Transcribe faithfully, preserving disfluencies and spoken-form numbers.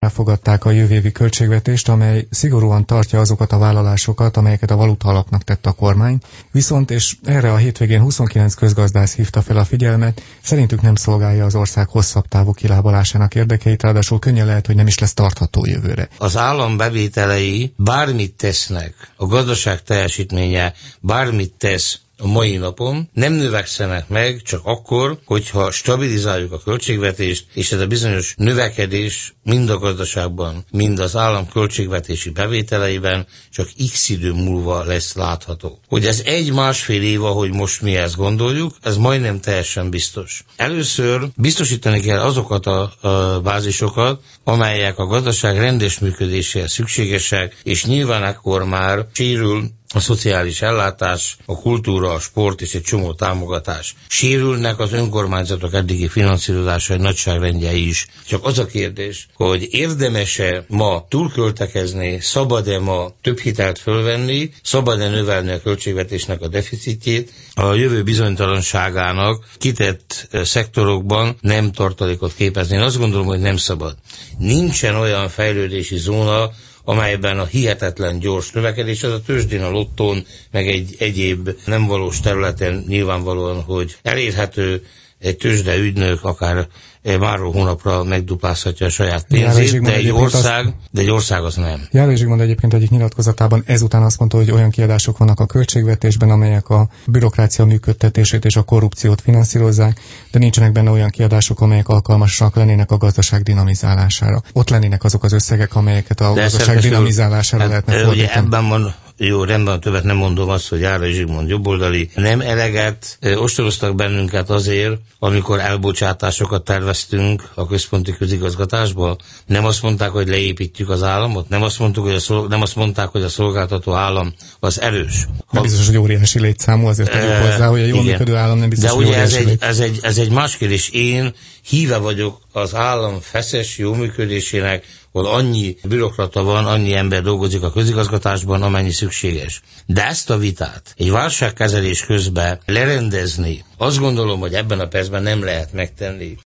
elfogadták a jövő évi költségvetést, amely szigorúan tartja azokat a vállalásokat, amelyeket a valuta alapnak tett a kormány. Viszont, és erre a hétvégén huszonkilenc közgazdász hívta fel a figyelmet, szerintük nem szolgálja az ország hosszabb távú kilábalásának érdekeit, ráadásul könnyen lehet, hogy nem is lesz tartható jövőre. Az állam bevételei bármit tesznek, a gazdaság teljesítménye bármit tesz a mai napon, nem növekszenek meg csak akkor, hogyha stabilizáljuk a költségvetést, és ez a bizonyos növekedés mind a gazdaságban, mind az állam költségvetési bevételeiben csak x idő múlva lesz látható. Hogy ez egy-másfél év, ahogy most mi ezt gondoljuk, ez majdnem teljesen biztos. Először biztosítani kell azokat a, a bázisokat, amelyek a gazdaság rendes működéséhez szükségesek, és nyilván akkor már sérül a szociális ellátás, a kultúra, a sport és egy csomó támogatás. Sérülnek az önkormányzatok eddigi finanszírozásai nagyságrendjei is. Csak az a kérdés, hogy érdemes-e ma túlköltekezni, szabad-e ma több hitelt fölvenni, szabad-e növelni a költségvetésnek a deficitjét, a jövő bizonytalanságának kitett szektorokban nem tartalékot képezni. Én azt gondolom, hogy nem szabad. Nincsen olyan fejlődési zóna, amelyben a hihetetlen gyors növekedés, az a tőzsdén, a lottón, meg egy egyéb nem valós területen nyilvánvalóan, hogy elérhető, egy tőzsde ügynök akár váró hónapra megduplázhatja a saját pénzét, de egy, ország, az, de egy ország az nem. Járai Zsigmond egyébként egyik nyilatkozatában ezután azt mondta, hogy olyan kiadások vannak a költségvetésben, amelyek a bürokrácia működtetését és a korrupciót finanszírozzák, de nincsenek benne olyan kiadások, amelyek alkalmasak lennének a gazdaság dinamizálására. Ott lennének azok az összegek, amelyeket a de gazdaság dinamizálására hát, lehetne fordítani. Ugye ebben van, jó, rendben, többet nem mondom azt, hogy Járai Zsigmond jobboldali. Nem eleget e, ostoroztak bennünket azért, amikor elbocsátásokat terveztünk a központi közigazgatásból. Nem azt mondták, hogy leépítjük az államot, nem azt, mondtuk, hogy a szolg... nem azt mondták, hogy a szolgáltató állam az erős. Ha... Nem biztos, hogy óriási létszámú, azért tegyük e, hozzá, hogy a jól működő állam nem biztos, de hogy ugye ez egy, létszámú. ez, egy, ez egy más kérdés. Én híve vagyok az állam feszes jó működésének, ahol annyi bürokrata van, annyi ember dolgozik a közigazgatásban, amennyi szükséges. De ezt a vitát egy válságkezelés közben lerendezni, azt gondolom, hogy ebben a percben nem lehet megtenni.